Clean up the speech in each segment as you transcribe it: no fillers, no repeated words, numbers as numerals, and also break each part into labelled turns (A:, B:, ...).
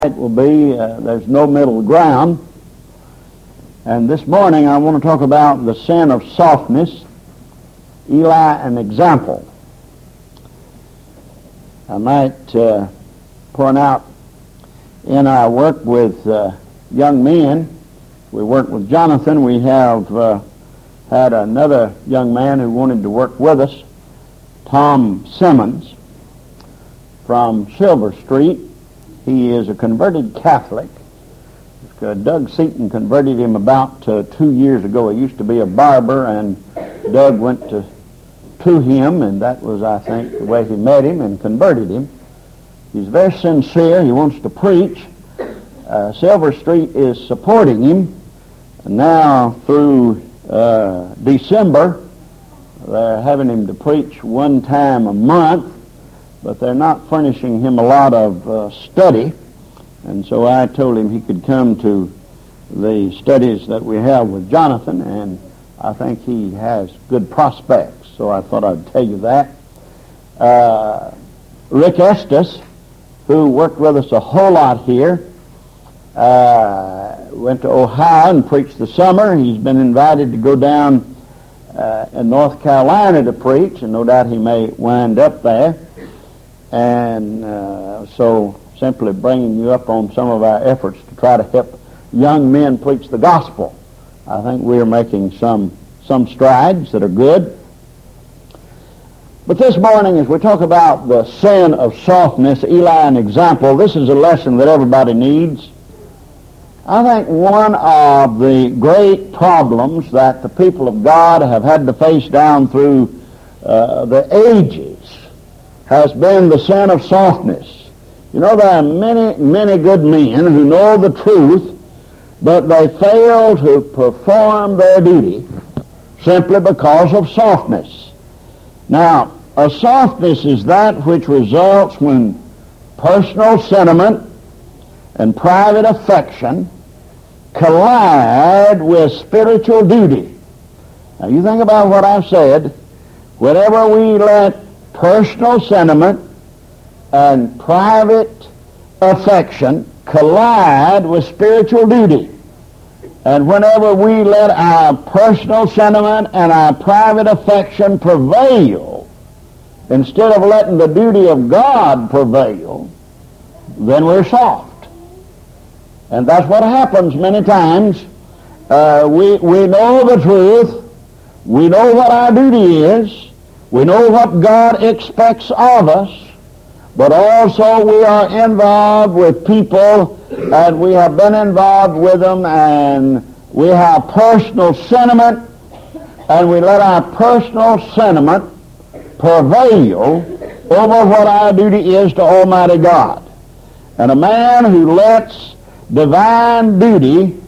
A: It will be, there's no middle ground. And this morning I want to talk about the sin of softness, Eli, an example. I might point out in our work with young men, we work with Jonathan. We have had another young man who wanted to work with us, Tom Simmons from Silver Street. He is a converted Catholic. Doug Seaton converted him about 2 years ago. He used to be a barber, and Doug went to him, and that was, I think, the way he met him and converted him. He's very sincere. He wants to preach. Silver Street is supporting him. And now through December, they're having him to preach one time a month, but they're not furnishing him a lot of study. And so I told him he could come to the studies that we have with Jonathan, and I think he has good prospects. So I thought I'd tell you that. Rick Estes, who worked with us a whole lot here, went to Ohio and preached the summer. He's been invited to go down in North Carolina to preach, and no doubt he may wind up there. And so simply bringing you up on some of our efforts to try to help young men preach the gospel. I think we are making some strides that are good. But this morning, as we talk about the sin of softness, Eli, an example, this is a lesson that everybody needs. I think one of the great problems that the people of God have had to face down through the ages has been the sin of softness. You know, there are many good men who know the truth, but they fail to perform their duty simply because of softness. Now, a softness is that which results when personal sentiment and private affection collide with spiritual duty. Now, you think about what I've said. Whenever we let personal sentiment and private affection collide with spiritual duty, and whenever we let our personal sentiment and our private affection prevail instead of letting the duty of God prevail, then we're soft. And that's what happens many times. We know the truth. We know what our duty is. We know what God expects of us, but also we are involved with people, and we have been involved with them, and we have personal sentiment, and we let our personal sentiment prevail over what our duty is to Almighty God. And a man who lets divine duty,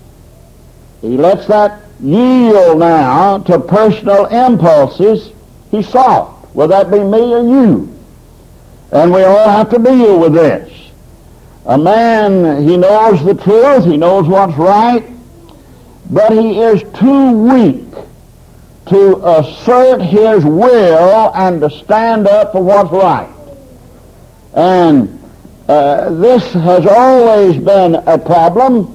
A: he lets that yield now to personal impulses, he's soft. Will that be me or you? And we all have to deal with this. A man, he knows the truth, he knows what's right, but he is too weak to assert his will and to stand up for what's right. And this has always been a problem.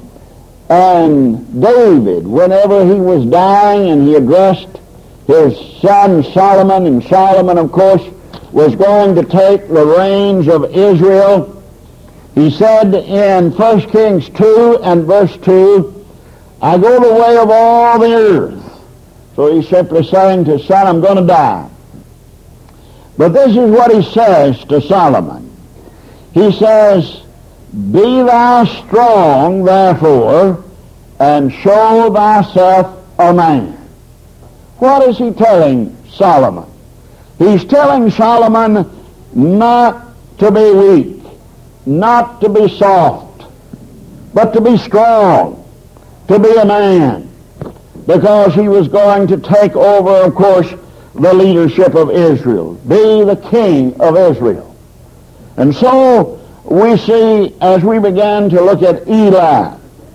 A: And David, whenever he was dying and he addressed his son Solomon, and Solomon, of course, was going to take the reins of Israel, he said in 1 Kings 2 and verse 2, I go the way of all the earth. So he's simply saying to his son, I'm going to die. But this is what he says to Solomon. He says, be thou strong, therefore, and show thyself a man. What is he telling Solomon? He's telling Solomon not to be weak, not to be soft, but to be strong, to be a man, because he was going to take over, of course, the leadership of Israel, be the king of Israel. And so we see, as we began to look at Eli,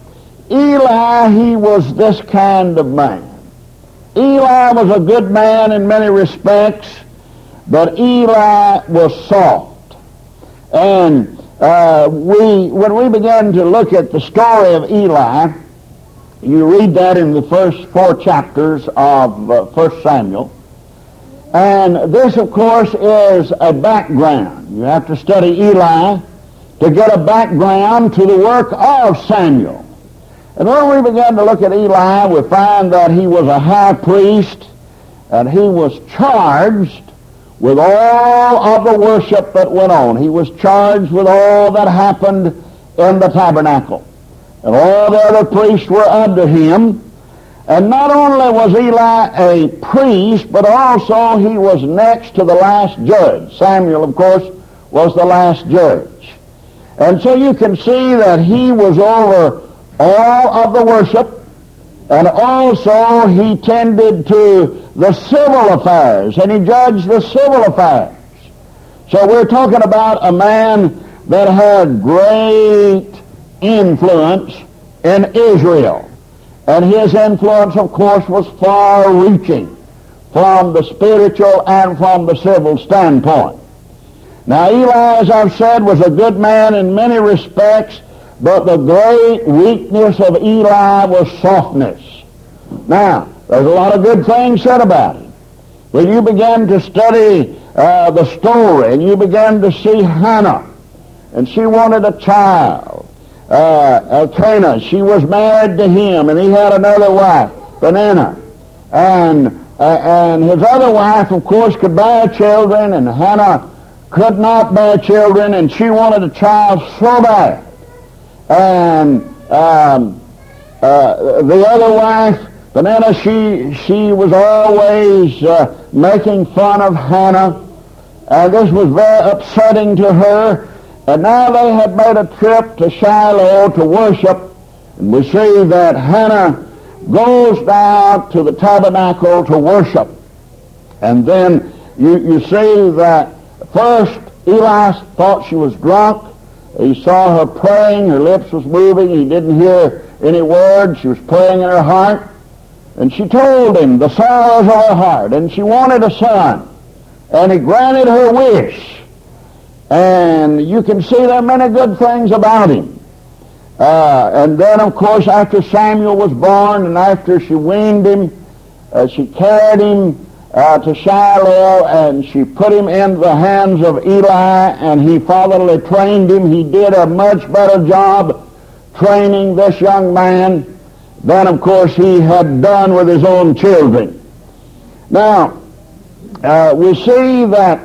A: he was this kind of man. Eli was a good man in many respects, but Eli was soft. And when we begin to look at the story of Eli, you read that in the first 4 chapters of 1 Samuel. And this, of course, is a background. You have to study Eli to get a background to the work of Samuel. And when we begin to look at Eli, we find that he was a high priest, and he was charged with all of the worship that went on. He was charged with all that happened in the tabernacle. And all the other priests were under him. And not only was Eli a priest, but also he was next to the last judge. Samuel, of course, was the last judge. And so you can see that he was over all of the worship, and also he tended to the civil affairs, and he judged the civil affairs. So we're talking about a man that had great influence in Israel. And his influence, of course, was far-reaching from the spiritual and from the civil standpoint. Now, Eli, as I've said, was a good man in many respects, but the great weakness of Eli was softness. Now, there's a lot of good things said about him. When you begin to study the story, and you begin to see Hannah, and she wanted a child, Elkanah, she was married to him, and he had another wife, Peninnah. And his other wife, of course, could bear children, and Hannah could not bear children, and she wanted a child so bad. And the other wife, Peninnah, she was always making fun of Hannah, and this was very upsetting to her. And now they had made a trip to Shiloh to worship, and we see that Hannah goes down to the tabernacle to worship. And then you see that first Eli thought she was drunk. He saw her praying, her lips was moving, he didn't hear any words, she was praying in her heart. And she told him the sorrows of her heart, and she wanted a son. And he granted her wish. And you can see there are many good things about him. And then, of course, after Samuel was born and after she weaned him, she carried him to Shiloh, and she put him in the hands of Eli, and he fatherly trained him. He did a much better job training this young man than, of course, he had done with his own children. Now, we see that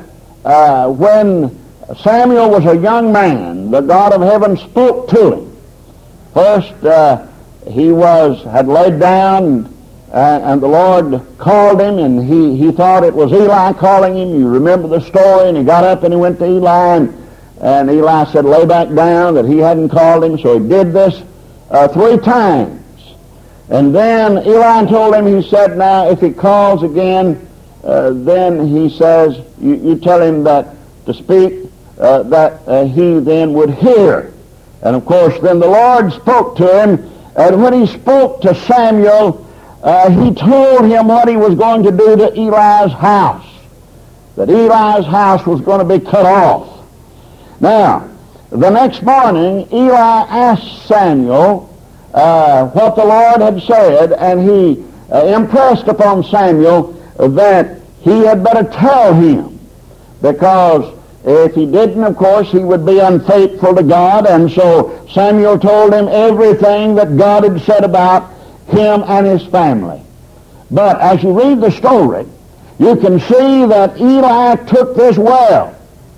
A: when Samuel was a young man, the God of heaven spoke to him. First, he had laid down, and the Lord called him, and he thought it was Eli calling him. You remember the story, and he got up and he went to Eli, and Eli said, lay back down, that he hadn't called him, so he did this 3 times. And then Eli told him, he said, now, if he calls again, then he says, you tell him that to speak, that he then would hear. And of course, then the Lord spoke to him, and when he spoke to Samuel, he told him what he was going to do to Eli's house, that Eli's house was going to be cut off. Now, the next morning, Eli asked Samuel what the Lord had said, and he impressed upon Samuel that he had better tell him, because if he didn't, of course, he would be unfaithful to God. And so Samuel told him everything that God had said about him and his family. But as you read the story, you can see that Eli took this well.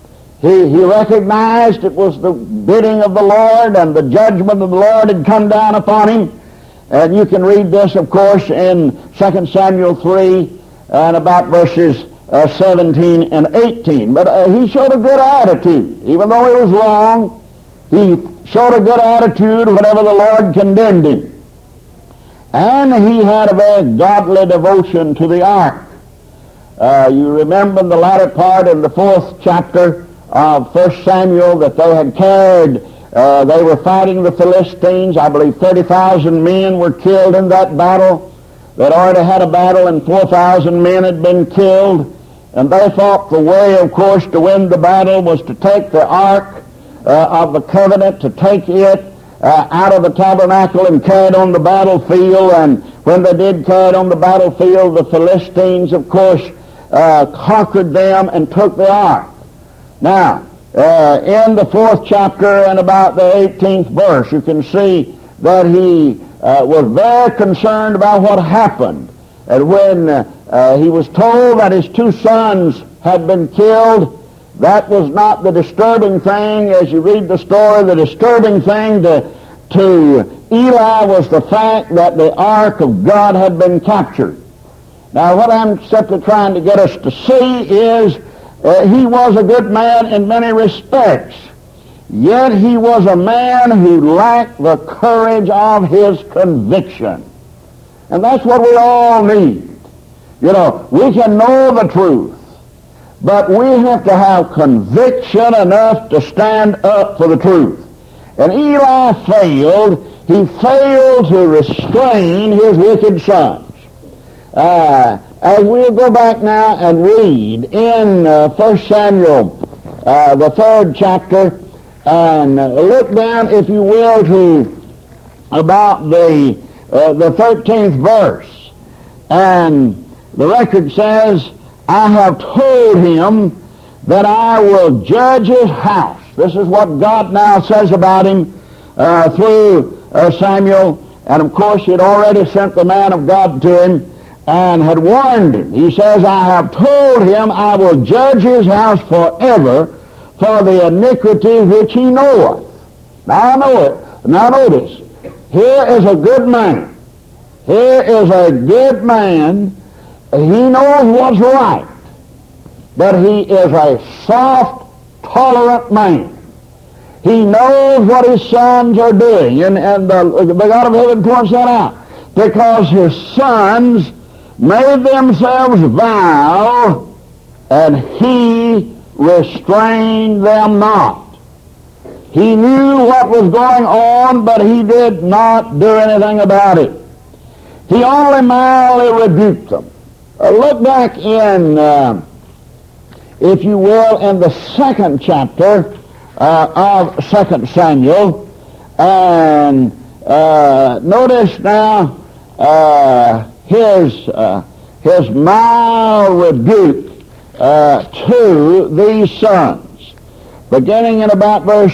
A: He recognized it was the bidding of the Lord, and the judgment of the Lord had come down upon him. And you can read this, of course, in 2 Samuel 3 and about verses 17 and 18. But he showed a good attitude. Even though he was wrong, he showed a good attitude whenever the Lord condemned him. And he had a very godly devotion to the ark. You remember in the latter part in the 4th chapter of 1 Samuel that they had carried, they were fighting the Philistines. I believe 30,000 men were killed in that battle. They'd already had a battle, and 4,000 men had been killed. And they thought the way, of course, to win the battle was to take the ark of the covenant, to take it out of the tabernacle and carry it on the battlefield. And when they did carry it on the battlefield, the Philistines, of course, conquered them and took the ark. Now, in the 4th chapter and about the 18th verse, you can see that he was very concerned about what happened. And when he was told that his 2 sons had been killed, that was not the disturbing thing. As you read the story, the disturbing thing to Eli was the fact that the ark of God had been captured. Now, what I'm simply trying to get us to see is he was a good man in many respects, yet he was a man who lacked the courage of his conviction. And that's what we all need. You know, we can know the truth, but we have to have conviction enough to stand up for the truth. And Eli failed. He failed to restrain his wicked sons. As we'll go back now and read in 1 Samuel, the 3rd chapter, and look down, if you will, to about the 13th verse. And the record says, I have told him that I will judge his house. This is what God now says about him through Samuel. And of course, he had already sent the man of God to him and had warned him. He says, I have told him I will judge his house forever for the iniquity which he knoweth. Now I know it. Now notice, here is a good man. Here is a good man. He knows what's right, but he is a soft, tolerant man. He knows what his sons are doing, and the God of heaven points that out, because his sons made themselves vile, and he restrained them not. He knew what was going on, but he did not do anything about it. He only mildly rebuked them. Look back in, if you will, in the 2nd chapter of 2 Samuel, and notice now his mild rebuke to these sons, beginning in about verse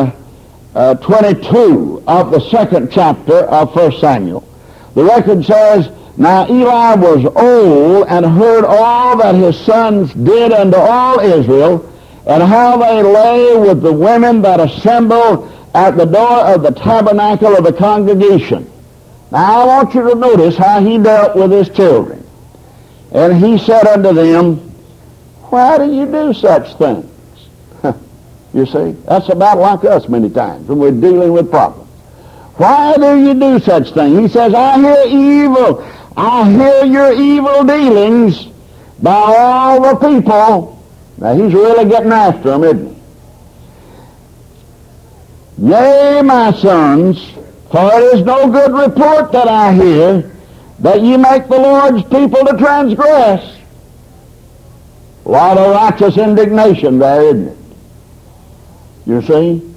A: 22 of the 2nd chapter of 1 Samuel. The record says, Now Eli was old and heard all that his sons did unto all Israel, and how they lay with the women that assembled at the door of the tabernacle of the congregation. Now I want you to notice how he dealt with his children. And he said unto them, Why do you do such things? You see, that's about like us many times when we're dealing with problems. Why do you do such things? He says, I hear evil. I hear your evil dealings by all the people. Now he's really getting after them, isn't he? Yea, my sons, for it is no good report that I hear, that ye make the Lord's people to transgress. A lot of righteous indignation there, isn't it? You see?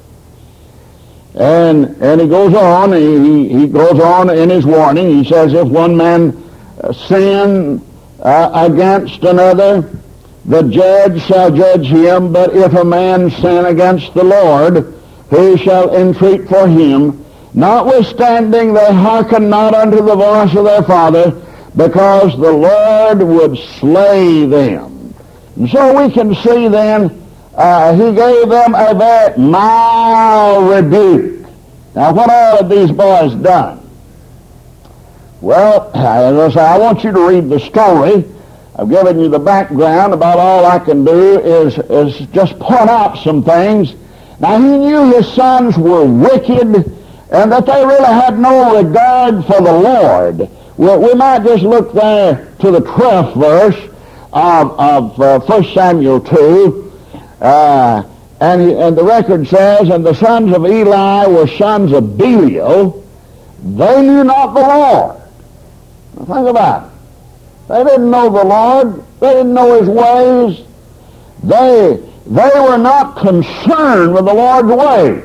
A: And he goes on, he goes on in his warning. He says, if one man sin against another, the judge shall judge him, but if a man sin against the Lord, he shall entreat for him. Notwithstanding, they hearken not unto the voice of their father, because the Lord would slay them. And so we can see then, he gave them a very mild rebuke. Now, what all of these boys done? Well, as I say, I want you to read the story. I've given you the background. About all I can do is just point out some things. Now, he knew his sons were wicked and that they really had no regard for the Lord. We might just look there to the 12th verse of 1 Samuel 2. And the record says, and the sons of Eli were sons of Belial. They knew not the Lord. Now think about it. They didn't know the Lord. They didn't know his ways. They were not concerned with the Lord's ways.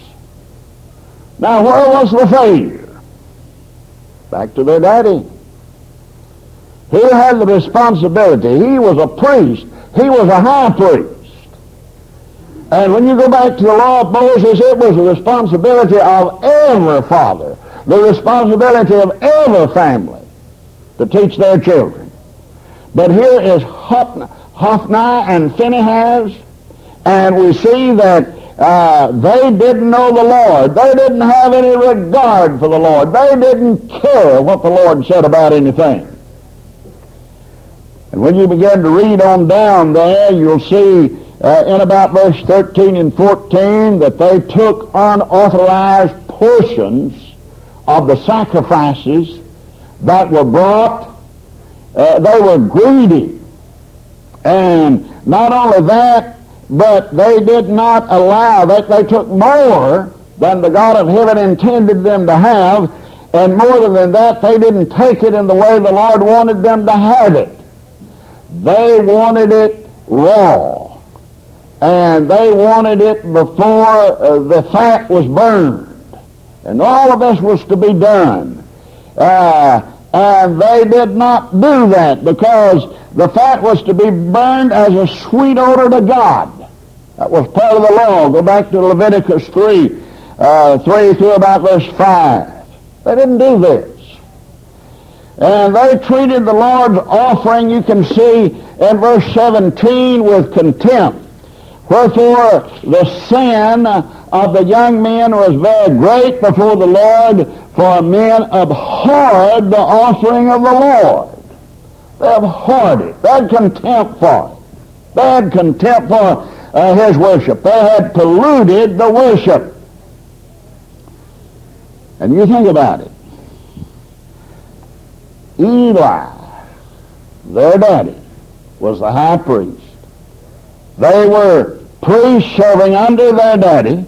A: Now, where was the failure? Back to their daddy. He had the responsibility. He was a priest. He was a high priest. And when you go back to the law of Moses, it was the responsibility of every father, the responsibility of every family to teach their children. But here is Hophni and Phinehas, and we see that they didn't know the Lord. They didn't have any regard for the Lord. They didn't care what the Lord said about anything. And when you begin to read on down there, you'll see in about verse 13 and 14 that they took unauthorized portions of the sacrifices that were brought. They were greedy. And not only that, but they did not allow that. They took more than the God of heaven intended them to have, and more than that, they didn't take it in the way the Lord wanted them to have it. They wanted it raw, and they wanted it before the fat was burned, and all of this was to be done. And they did not do that because the fat was to be burned as a sweet odor to God. That was part of the law. Go back to Leviticus 3 through about verse 5. They didn't do this. And they treated the Lord's offering, you can see in verse 17, with contempt. Wherefore the sin of the young men was very great before the Lord, for men abhorred the offering of the Lord. They abhorred it. They had contempt for it. They had contempt for his worship. They had polluted the worship. And you think about it. Eli, their daddy, was the high priest. They were priests serving under their daddy.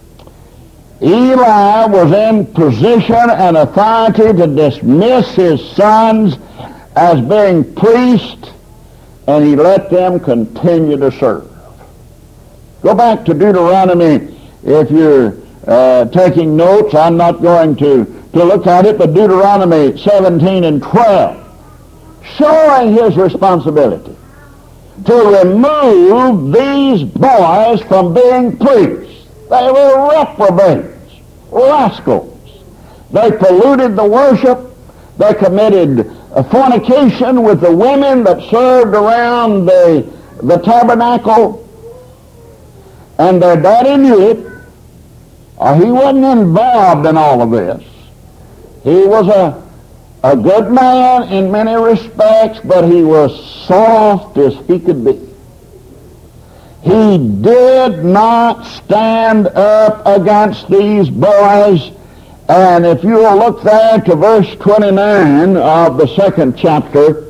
A: Eli was in position and authority to dismiss his sons as being priests, and he let them continue to serve. Go back to Deuteronomy if you're taking notes. I'm not going to look at it, but Deuteronomy 17 and 12, showing his responsibility to remove these boys from being priests. They were reprobates, rascals. They polluted the worship. They committed fornication with the women that served around the tabernacle. And their daddy knew it, or he wasn't involved in all of this. He was a good man in many respects, but he was soft as he could be. He did not stand up against these boys. And if you will look there to verse 29 of the 2nd chapter,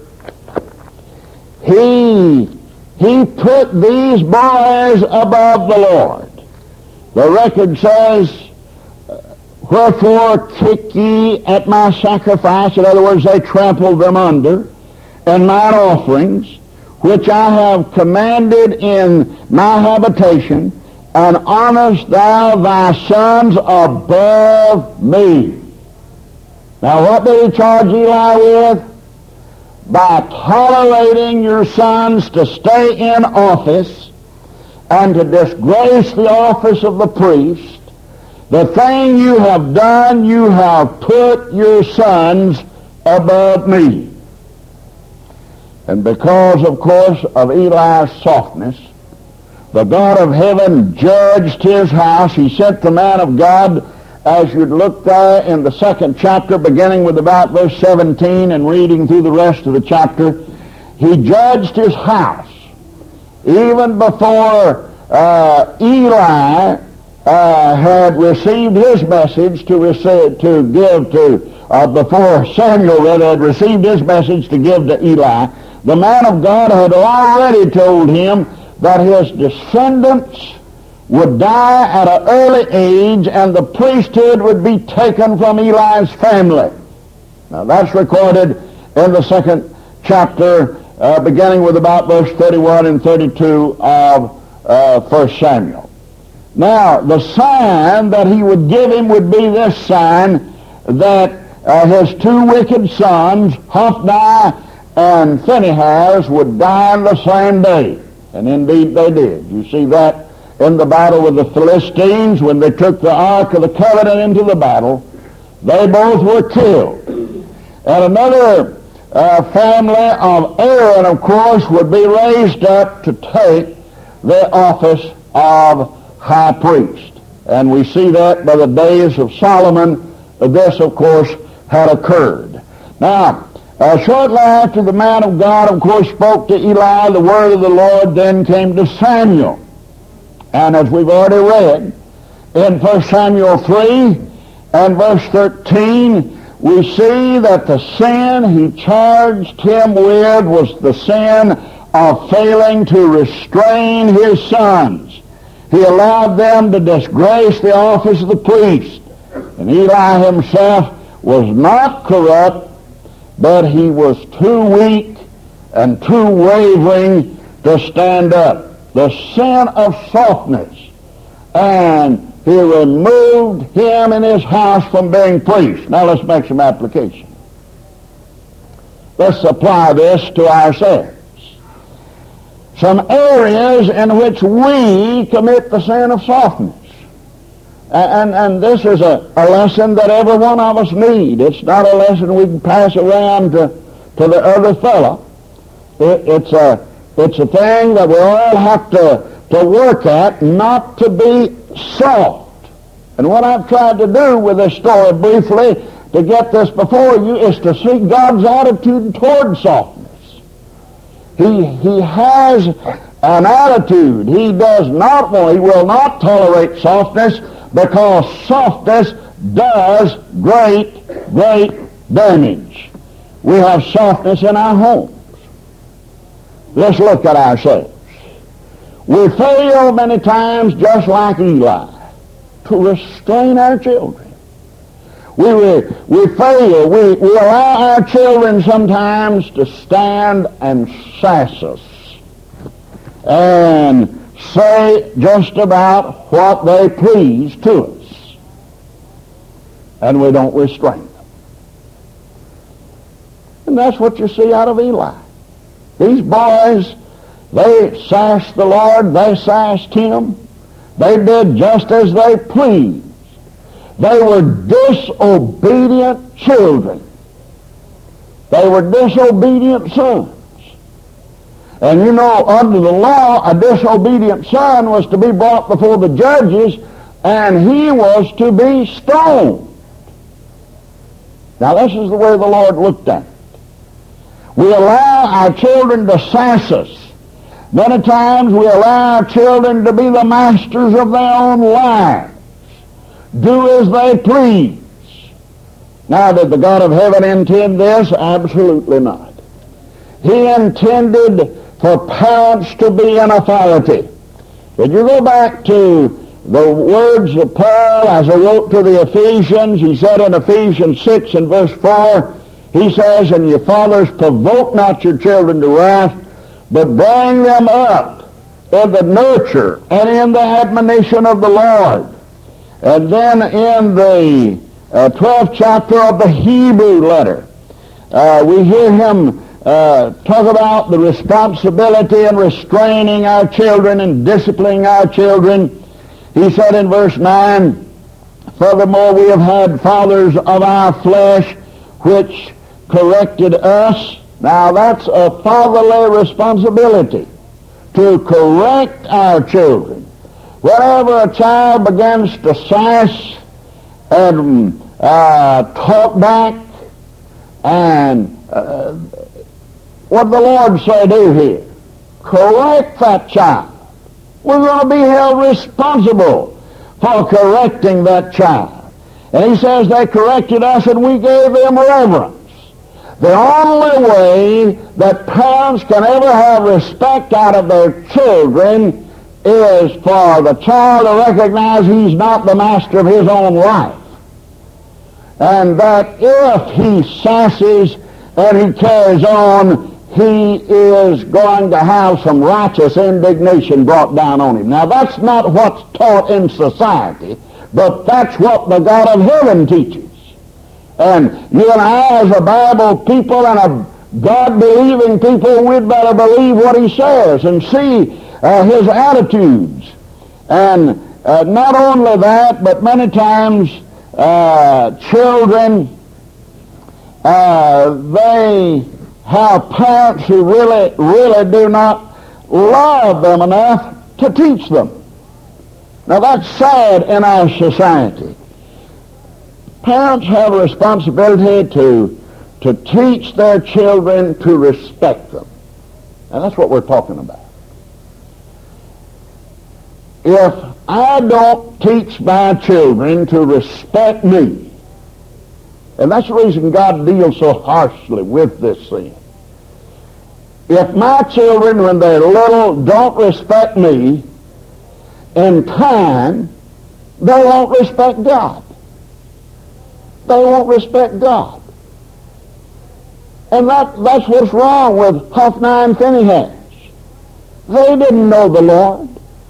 A: he put these boys above the Lord. The record says, wherefore kick ye at my sacrifice? In other words, they trampled them under, and mine offerings, which I have commanded in my habitation, and honorest thou thy sons above me. Now what did he charge Eli with? By tolerating your sons to stay in office and to disgrace the office of the priest, the thing you have done, you have put your sons above me. And because, of course, of Eli's softness, the God of heaven judged his house. He sent the man of God, as you'd look there in the 2nd chapter, beginning with about verse 17 and reading through the rest of the chapter. He judged his house. Even before Eli had received his message before Samuel had received his message to give to Eli, the man of God had already told him that his descendants would die at an early age and the priesthood would be taken from Eli's family. Now that's recorded in the 2nd chapter, beginning with about verse 31 and 32 of 1 Samuel. Now, the sign that he would give him would be this sign, that his two wicked sons, Hophni and Phinehas, would die on the same day. And indeed they did. You see that in the battle with the Philistines, when they took the Ark of the Covenant into the battle, they both were killed. And another family of Aaron, of course, would be raised up to take the office of high priest. And we see that by the days of Solomon, this, of course, had occurred. Now, shortly after the man of God, of course, spoke to Eli, the word of the Lord then came to Samuel. And as we've already read, in 1 Samuel 3 and verse 13, we see that the sin he charged him with was the sin of failing to restrain his sons. He allowed them to disgrace the office of the priest. And Eli himself was not corrupt, but he was too weak and too wavering to stand up. The sin of softness. And he removed him and his house from being priest. Now let's make some application. Let's apply this to ourselves. Some areas in which we commit the sin of softness. And this is a lesson that every one of us need. It's not a lesson we can pass around to the other fellow. It's a thing that we all have to work at, not to be soft. And what I've tried to do with this story briefly, to get this before you, is to see God's attitude toward softness. He has an attitude. He will not tolerate softness, because softness does great damage. We have softness in our homes. Let's look at ourselves. We fail many times, just like Eli, to restrain our children. We fail. We allow our children sometimes to stand and sass us and say just about what they please to us, and we don't restrain them. And that's what you see out of Eli. These boys, they sassed the Lord, they sassed him, they did just as they pleased. They were disobedient children. They were disobedient sons. And you know, under the law, a disobedient son was to be brought before the judges, and he was to be stoned. Now this is the way the Lord looked at it. We allow our children to sass us. Many times we allow our children to be the masters of their own lives. Do as they please. Now, did the God of heaven intend this? Absolutely not. He intended for parents to be in authority. If you go back to the words of Paul as he wrote to the Ephesians, he said in Ephesians 6 and verse 4, he says, "And your fathers, provoke not your children to wrath, but bring them up in the nurture and in the admonition of the Lord." And then in the 12th chapter of the Hebrew letter, we hear him talk about the responsibility in restraining our children and disciplining our children. He said in verse 9, "Furthermore, we have had fathers of our flesh which corrected us." Now that's a fatherly responsibility, to correct our children. Whenever a child begins to sass and talk back, and what did the Lord say do here? Correct that child. We're going to be held responsible for correcting that child. And he says they corrected us and we gave them reverence. The only way that parents can ever have respect out of their children is for the child to recognize he's not the master of his own life. And that if he sasses and he carries on, he is going to have some righteous indignation brought down on him. Now, that's not what's taught in society, but that's what the God of heaven teaches. And you and I, as a Bible people and a God-believing people, we'd better believe what he says and see his attitudes. And not only that, but many times children, they have parents who really do not love them enough to teach them. Now, that's sad in our society. Parents have a responsibility to teach their children to respect them. And that's what we're talking about. If I don't teach my children to respect me, and that's the reason God deals so harshly with this sin. If my children, when they're little, don't respect me, in time, they won't respect God. They won't respect God. And that's what's wrong with Hophni and Phinehas. They didn't know the Lord.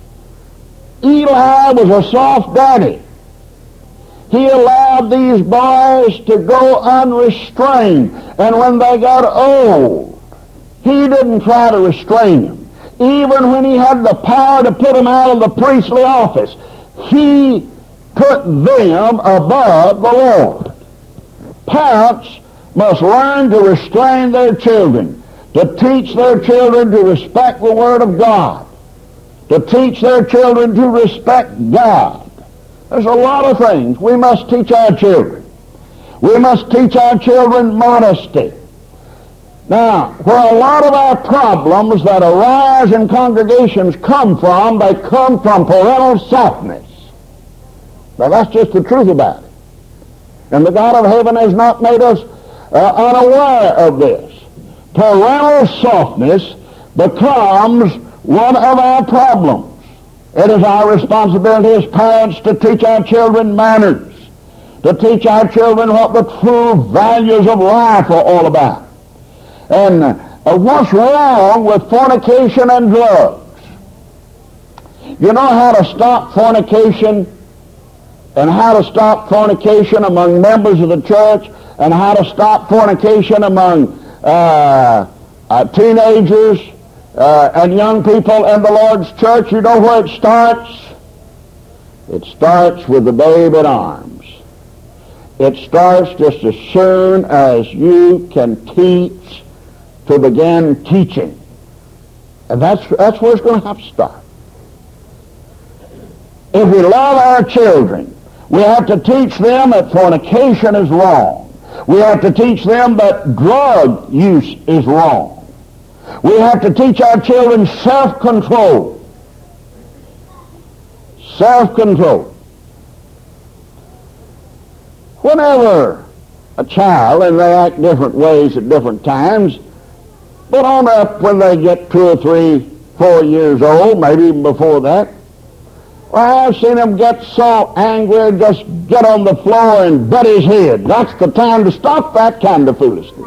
A: Eli was a soft daddy. He allowed these boys to go unrestrained. And when they got old, he didn't try to restrain them. Even when he had the power to put them out of the priestly office, he put them above the Lord. Parents must learn to restrain their children, to teach their children to respect the Word of God, to teach their children to respect God. There's a lot of things we must teach our children. We must teach our children modesty. Now, where a lot of our problems that arise in congregations come from, they come from parental softness. Now, that's just the truth about it. And the God of heaven has not made us unaware of this. Parental softness becomes one of our problems. It is our responsibility as parents to teach our children manners, to teach our children what the true values of life are all about. And what's wrong with fornication and drugs? You know how to stop fornication, and how to stop fornication among members of the church, and how to stop fornication among teenagers and young people in the Lord's church. You know where it starts? It starts with the babe at arms. It starts just as soon as you can teach to begin teaching. And that's where it's going to have to start. If we love our children, we have to teach them that fornication is wrong. We have to teach them that drug use is wrong. We have to teach our children self-control. Self-control. Whenever a child, and they act different ways at different times, but on up when they get 2 or 3, 4 years old, maybe even before that, well, I've seen him get so angry, just get on the floor and butt his head. That's the time to stop that kind of foolishness.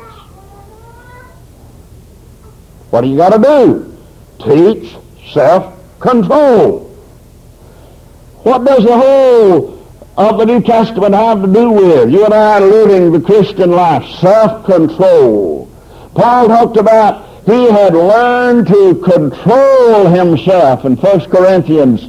A: What do you got to do? Teach self-control. What does the whole of the New Testament have to do with? You and I are living the Christian life. Self-control. Paul talked about he had learned to control himself in 1 Corinthians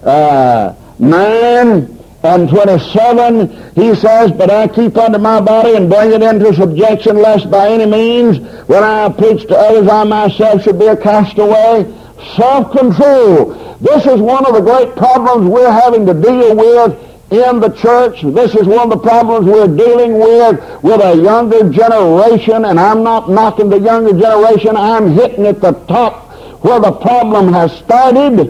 A: 9 and 27, he says, "But I keep unto my body and bring it into subjection, lest by any means, when I preach to others, I myself should be a castaway." Self-control. This is one of the great problems we're having to deal with in the church. This is one of the problems we're dealing with a younger generation, and I'm not knocking the younger generation. I'm hitting at the top where the problem has started.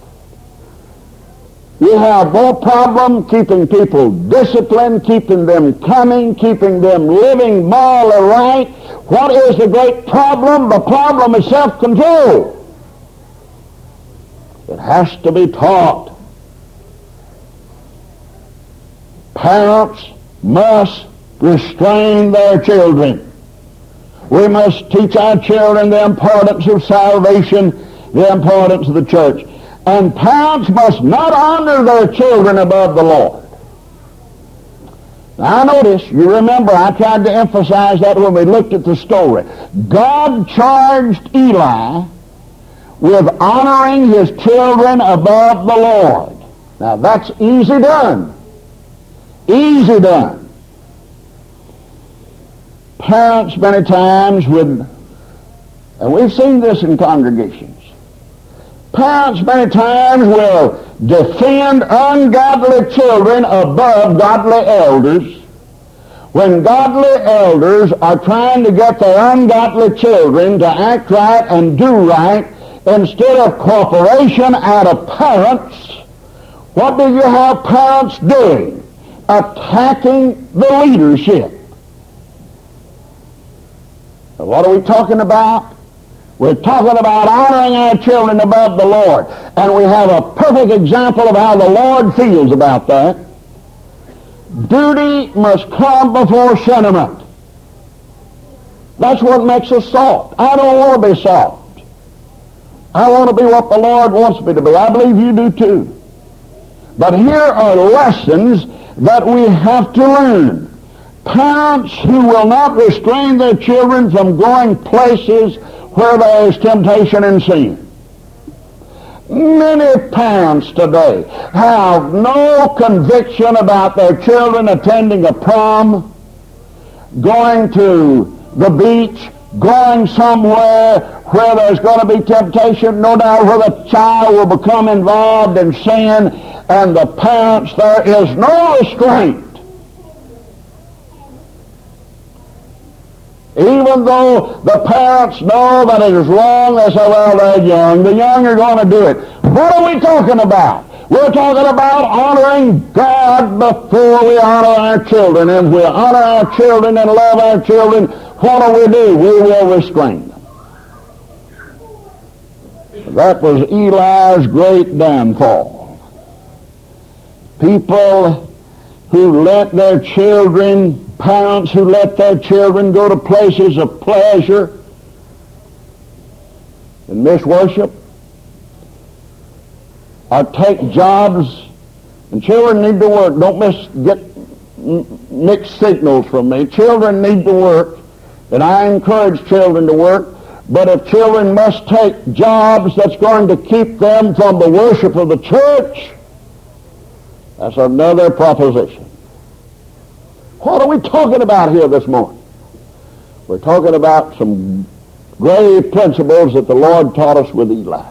A: You have more problem keeping people disciplined, keeping them coming, keeping them living morally right. What is the great problem? The problem is self-control. It has to be taught. Parents must restrain their children. We must teach our children the importance of salvation, the importance of the church. And parents must not honor their children above the Lord. Now notice, you remember I tried to emphasize that when we looked at the story. God charged Eli with honoring his children above the Lord. Now that's easy done. Easy done. Parents many times would, and we've seen this in congregations, parents many times will defend ungodly children above godly elders when godly elders are trying to get their ungodly children to act right and do right. Instead of cooperation out of parents, what do you have parents doing? Attacking the leadership. Now, what are we talking about? We're talking about honoring our children above the Lord. And we have a perfect example of how the Lord feels about that. Duty must come before sentiment. That's what makes us soft. I don't want to be soft. I want to be what the Lord wants me to be. I believe you do too. But here are lessons that we have to learn. Parents who will not restrain their children from going places where there is temptation and sin. Many parents today have no conviction about their children attending a prom, going to the beach, going somewhere where there's going to be temptation, no doubt where the child will become involved in sin, and the parents, there is no restraint. Even though the parents know that it is wrong, they say, well, they're young. The young are going to do it. What are we talking about? We're talking about honoring God before we honor our children. And if we honor our children and love our children, what do? We will restrain them. That was Eli's great downfall. People who let their children, parents who let their children go to places of pleasure and miss worship, or take jobs, and children need to work. Don't get mixed signals from me. Children need to work, and I encourage children to work, but if children must take jobs that's going to keep them from the worship of the church, that's another proposition. What are we talking about here this morning? We're talking about some grave principles that the Lord taught us with Eli.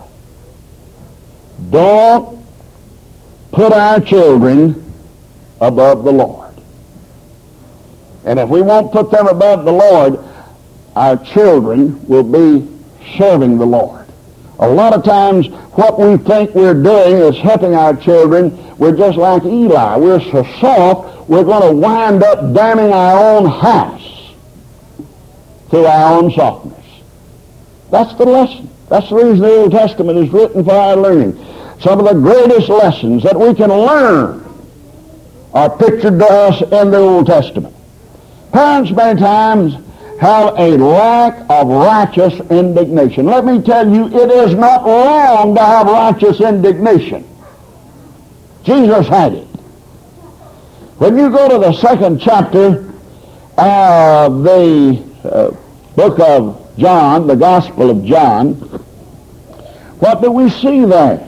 A: Don't put our children above the Lord. And if we won't put them above the Lord, our children will be serving the Lord. A lot of times what we think we're doing is helping our children. We're just like Eli. We're so soft, we're going to wind up damning our own house through our own softness. That's the lesson. That's the reason the Old Testament is written for our learning. Some of the greatest lessons that we can learn are pictured to us in the Old Testament. Parents many times have a lack of righteous indignation. Let me tell you, it is not wrong to have righteous indignation. Jesus had it. When you go to the second chapter of the book of John, the Gospel of John, what do we see there?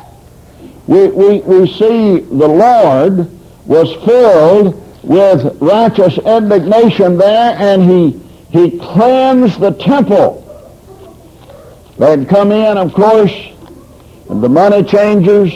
A: We see the Lord was filled with righteous indignation there, and he cleansed the temple. They had come in, of course, and the money changers.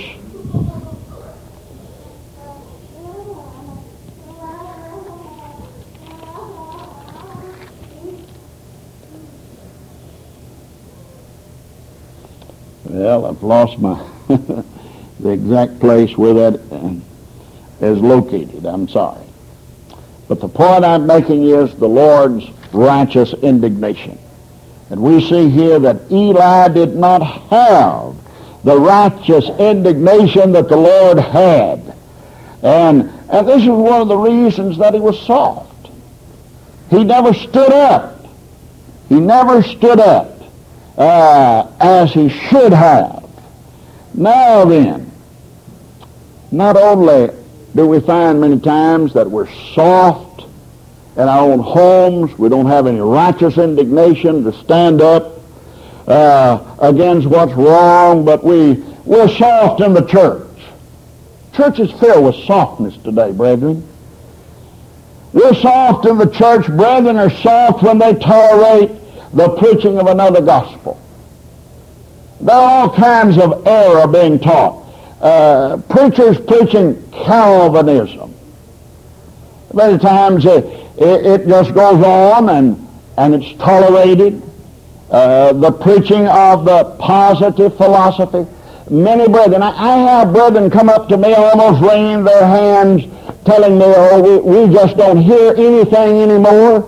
A: Well, I've lost my the exact place where that is located. I'm sorry. But the point I'm making is the Lord's righteous indignation. And we see here that Eli did not have the righteous indignation that the Lord had. And this is one of the reasons that he was soft. He never stood up He never stood up as he should have. Now then, not only do we find many times that we're soft in our own homes, we don't have any righteous indignation to stand up against what's wrong, but we're soft in the church. Church is filled with softness today, brethren. We're soft in the church. Brethren are soft when they tolerate the preaching of another gospel. There are all kinds of error being taught. Preachers preaching Calvinism. Many times it just goes on and it's tolerated. The preaching of the positive philosophy. Many brethren, I have brethren come up to me almost wringing their hands, telling me, oh, we just don't hear anything anymore.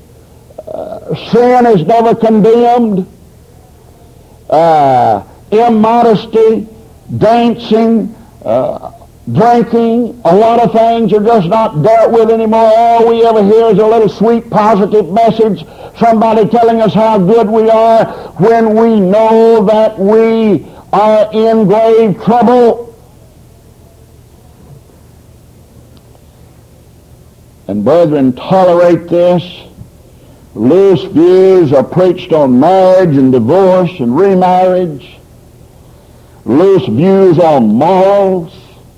A: Sin is never condemned. Immodesty, dancing, drinking, a lot of things are just not dealt with anymore. All we ever hear is a little sweet, positive message, somebody telling us how good we are when we know that we are in grave trouble. And brethren, tolerate this. Loose views are preached on marriage and divorce and remarriage. Loose views on morals.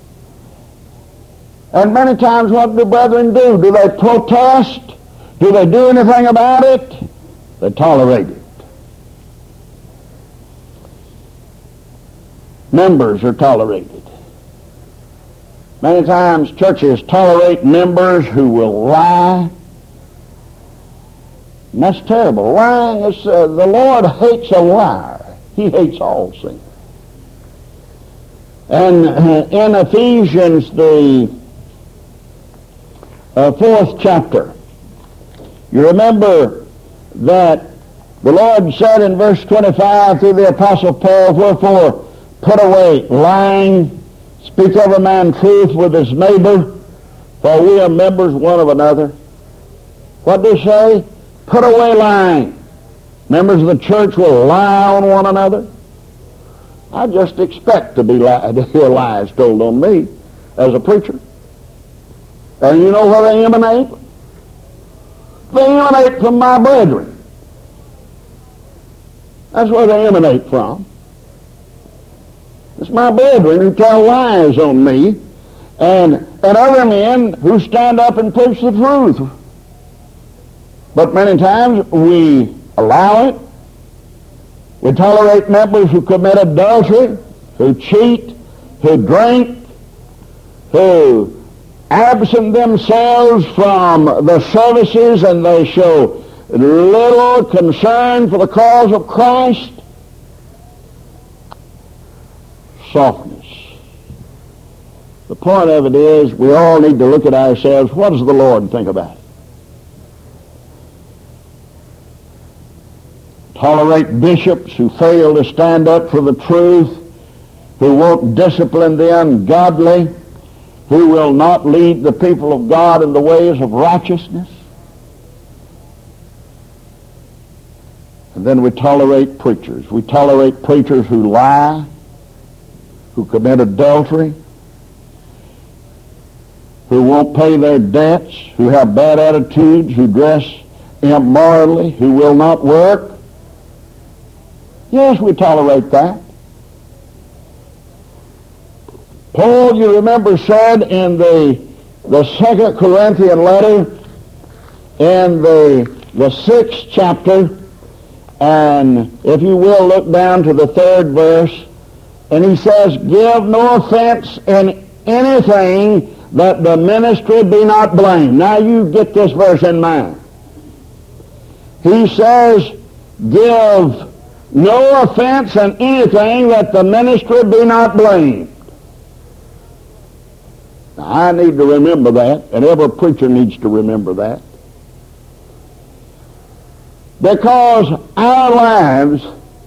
A: And many times what do brethren do? Do they protest? Do they do anything about it? They tolerate it. Members are tolerated. Many times churches tolerate members who will lie. And that's terrible. Lying is, the Lord hates a liar. He hates all sin. And in Ephesians, the 4th chapter, you remember that the Lord said in verse 25 through the Apostle Paul, wherefore put away lying, speak every man truth with his neighbor, for we are members one of another. What did he say? Put away lying. Members of the church will lie on one another. I just expect to hear lies told on me as a preacher. And you know where they emanate? They emanate from my brethren. That's where they emanate from. It's my brethren who tell lies on me, and other men who stand up and preach the truth. But many times we allow it. We tolerate members who commit adultery, who cheat, who drink, who absent themselves from the services, and they show little concern for the cause of Christ. Softness. The point of it is we all need to look at ourselves. What does the Lord think about it? Tolerate bishops who fail to stand up for the truth, who won't discipline the ungodly, who will not lead the people of God in the ways of righteousness. And then we tolerate preachers. We tolerate preachers who lie, who commit adultery, who won't pay their debts, who have bad attitudes, who dress immorally, who will not work. Yes, we tolerate that. Paul, you remember, said in the 2 Corinthian letter, in the 6th chapter, and if you will look down to the 3rd verse, and he says, give no offense in anything, that the ministry be not blamed. Now you get this verse in mind. He says, give no offense in anything, that the ministry be not blamed. Now, I need to remember that, and every preacher needs to remember that. Because our lives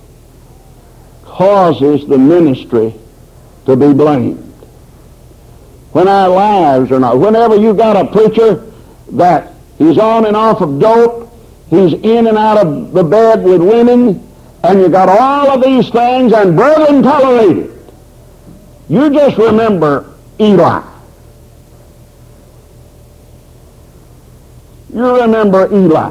A: causes the ministry to be blamed. When our lives are not, whenever you got a preacher that he's on and off of dope, He's in and out of the bed with women, and you got all of these things, and brethren tolerate it. You just remember Eli. You remember Eli.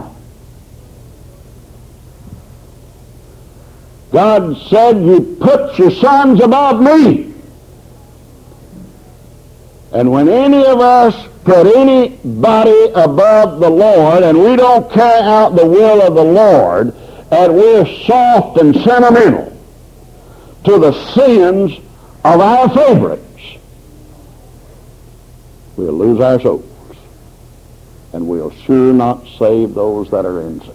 A: God said, you put your sons above me. And when any of us put anybody above the Lord, and we don't carry out the will of the Lord, and we're soft and sentimental to the sins of our favorites, we'll lose our souls, and we'll sure not save those that are in sin.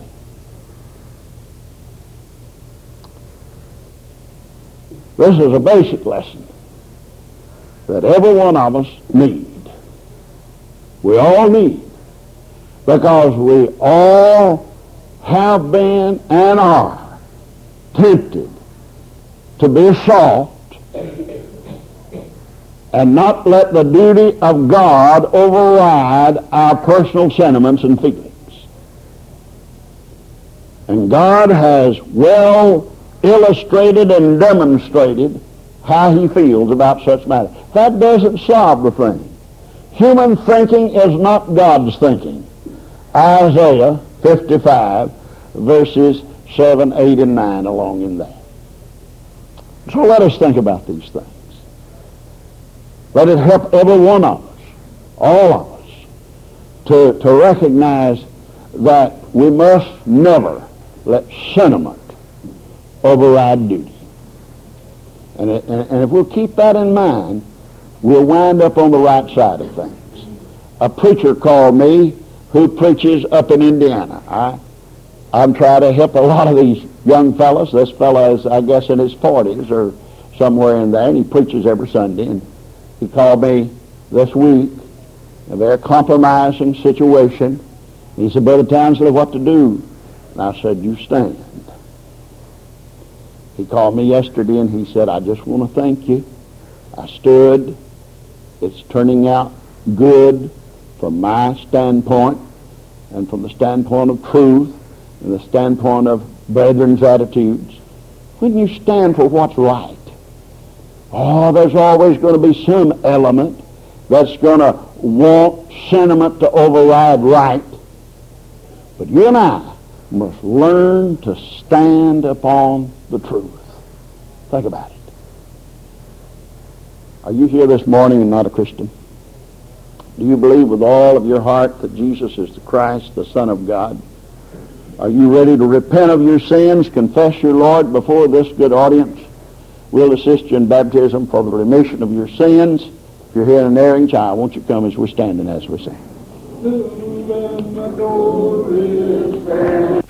A: This is a basic lesson that every one of us need. We all need, because we all have been and are tempted to be soft and not let the duty of God override our personal sentiments and feelings. And God has well illustrated and demonstrated how he feels about such matters. That doesn't solve the thing. Human thinking is not God's thinking. Isaiah 55, verses 7, 8, and 9 along in there. So let us think about these things. Let it help every one of us, all of us, to recognize that we must never let sentiment override duty. And if we'll keep that in mind, we'll wind up on the right side of things. A preacher called me who preaches up in Indiana. I'm trying to help a lot of these young fellows. This fellow is, I guess, in his 40s or somewhere in there, and he preaches every Sunday. And he called me this week, a very compromising situation. He said, Brother Townsley, what to do? And I said, you stand. He called me yesterday and he said, I just want to thank you. I stood. It's turning out good from my standpoint and from the standpoint of truth and the standpoint of brethren's attitudes. When you stand for what's right, there's always going to be some element that's going to want sentiment to override right. But you and I must learn to stand upon the truth. Think about it. Are you here this morning and not a Christian? Do you believe with all of your heart that Jesus is the Christ, the Son of God? Are you ready to repent of your sins, confess your Lord before this good audience? We'll assist you in baptism for the remission of your sins. If you're here an erring child, won't you come as we're standing as we sing?